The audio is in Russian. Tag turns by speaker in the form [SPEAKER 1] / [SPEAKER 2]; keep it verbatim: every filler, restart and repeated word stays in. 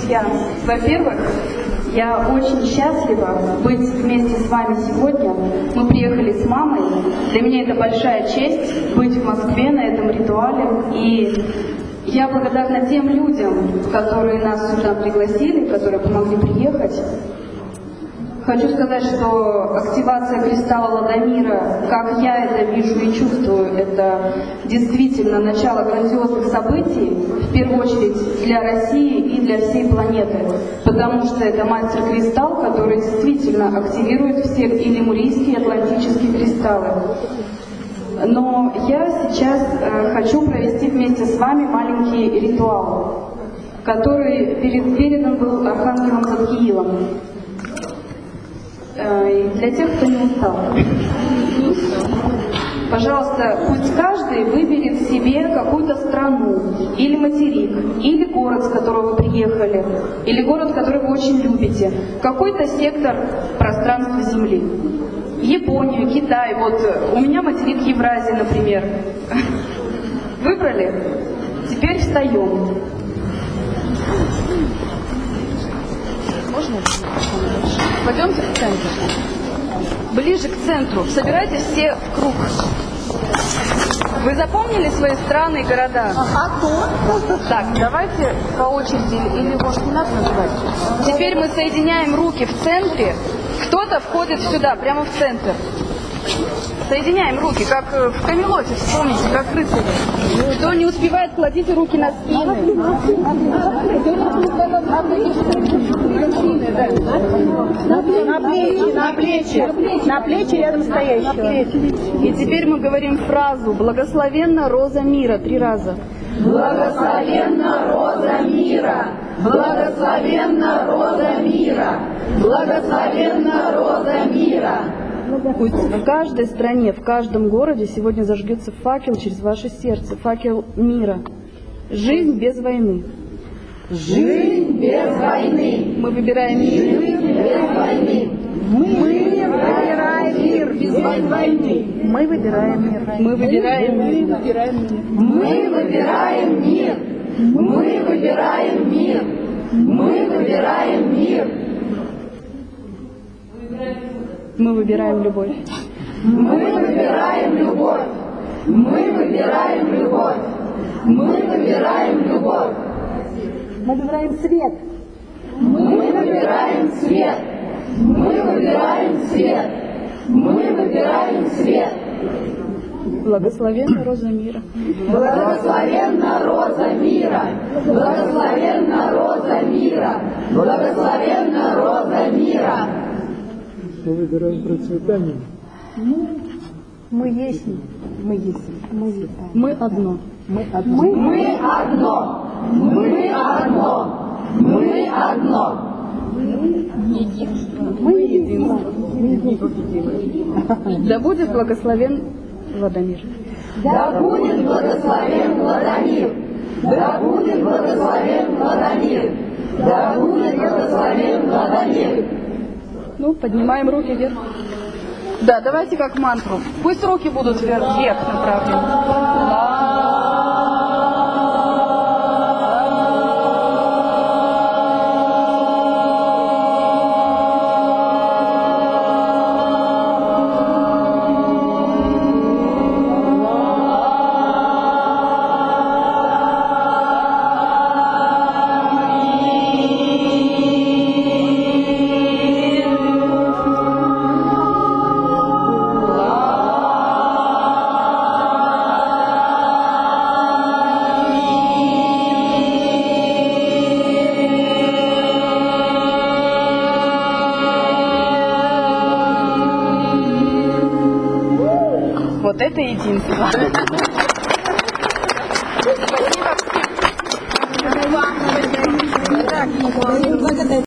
[SPEAKER 1] Друзья, во-первых, я очень счастлива быть вместе с вами сегодня. Мы приехали с мамой. Для меня это большая честь быть в Москве на этом ритуале. И я благодарна тем людям, которые нас сюда пригласили, которые помогли приехать. Хочу сказать, что активация кристалла Ладомира, как я это вижу и чувствую, это действительно начало грандиозных событий, в первую очередь для России и для всей планеты, потому что это мастер-кристалл, который действительно активирует все и лемурийские, и атлантические кристаллы. Но я сейчас э, хочу провести вместе с вами маленький ритуал, который перед, передан был архангелом Задкиилом. Для тех, кто не устал. Пожалуйста, пусть каждый выберет себе какую-то страну, или материк, или город, с которого вы приехали, или город, который вы очень любите, какой-то сектор пространства Земли. Японию, Китай, вот у меня материк Евразии, например. Выбрали? Теперь встаем. Можно? Пойдемте в центр. Ближе к центру. Собирайтесь все в круг. Вы запомнили свои страны и города? Ага. Так, давайте по очереди, или может не надо называть. Теперь мы соединяем руки в центре. Кто-то входит сюда, прямо в центр. Соединяем руки, как в Камелоте, вспомните, как рыцари. Кто не успевает, кладите руки на спины.
[SPEAKER 2] На плечи, на плечи, на плечи рядом стоящего.
[SPEAKER 1] И теперь мы говорим фразу «Благословенна роза мира» три раза.
[SPEAKER 3] Благословенна роза мира, благословенна роза мира, благословенна роза мира.
[SPEAKER 1] Пусть в каждой стране, в каждом городе сегодня зажгется факел через ваше сердце, факел мира. Жизнь без войны.
[SPEAKER 3] Жизнь без войны.
[SPEAKER 1] Мы выбираем мир.
[SPEAKER 3] Жизнь без войны.
[SPEAKER 2] Мы выбираем мир без войны.
[SPEAKER 1] Мы выбираем мир. Мы выбираем мир.
[SPEAKER 3] Мы выбираем мир. Мы выбираем мир. Мы выбираем мир.
[SPEAKER 1] Мы выбираем любовь.
[SPEAKER 3] Мы выбираем любовь. Мы выбираем любовь. Мы выбираем любовь.
[SPEAKER 2] Мы выбираем свет.
[SPEAKER 3] Мы выбираем свет. Мы выбираем свет. Мы выбираем свет.
[SPEAKER 1] Благословенна роза мира.
[SPEAKER 3] Благословенна роза мира. Благословенна роза мира. Благословенна роза мира.
[SPEAKER 4] Мы выбираем процветание.
[SPEAKER 2] Мы есть. Мы есть. Мы есть.
[SPEAKER 1] Мы одно.
[SPEAKER 2] Мы одно.
[SPEAKER 3] Мы одно. Мы одно. Мы одно.
[SPEAKER 1] Мы единство. Да будет благословен Владимир.
[SPEAKER 3] Да будет благословен Владимир. Да будет благословен Владимир. Да будет благословен Владимир.
[SPEAKER 1] Ну, поднимаем руки вверх. Да, давайте как мантру. Пусть руки будут вверх, вверх направлены. Вот это единство. Спасибо всем.